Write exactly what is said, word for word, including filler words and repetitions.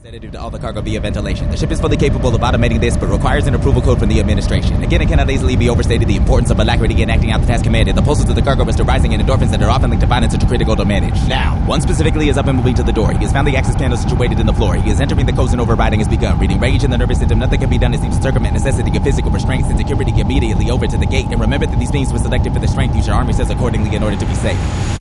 Sedative to all the cargo via ventilation. The ship is fully capable of automating this, but requires an approval code from the administration. Again, it cannot easily be overstated the importance of alacrity in acting out the task commanded. The pulses of the cargo must are rising in endorphins that are often linked to violence such a critical to manage. Now, one specifically is up and moving to the door. He has found the access panel situated in the floor. He is entering the codes and overriding has begun. Reading rage in the nervous system, nothing can be done. It seems to circumvent necessity of physical restraints and security immediately over to the gate. And remember that these beings were selected for the strength. Use your army says accordingly in order to be safe.